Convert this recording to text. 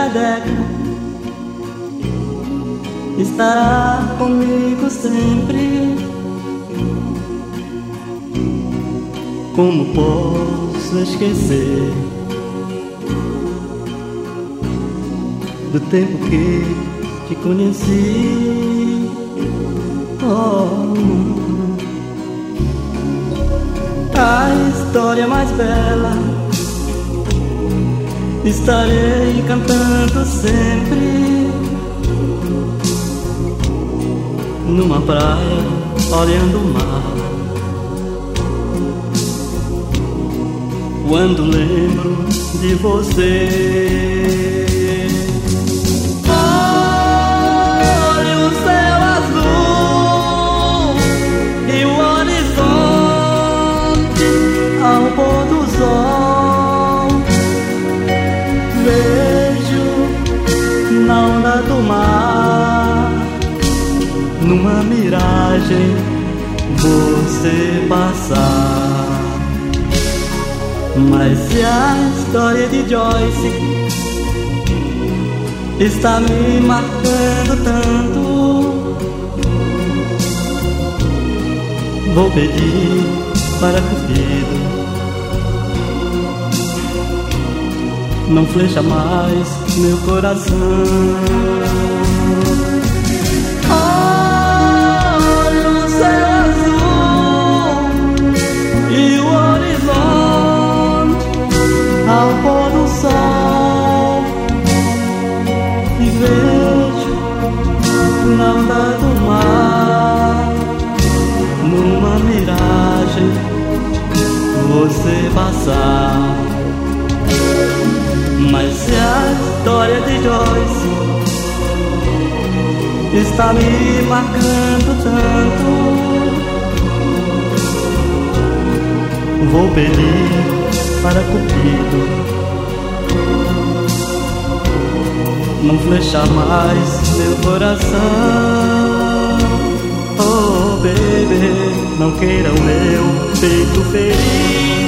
Rebeca estará comigo sempre. Como posso esquecer do tempo que te conheci? Oh, a história mais bela estarei cantando sempre, numa praia olhando o mar. Quando lembro de você, olho o céu azul e o horizonte ao pôr do sol. Vejo na onda do mar, numa miragem, você passar. Mas se a história de Joyce está me marcando tanto, vou pedir para Cupido não flecha mais meu coração. Olha o céu azul e o horizonte ao pôr do sol, e vejo na onda do mar, numa miragem, você passar. Mas se a história de Joyce está me marcando tanto, vou pedir para Cupido não flechar mais meu coração. Oh baby, não queira o meu peito ferido.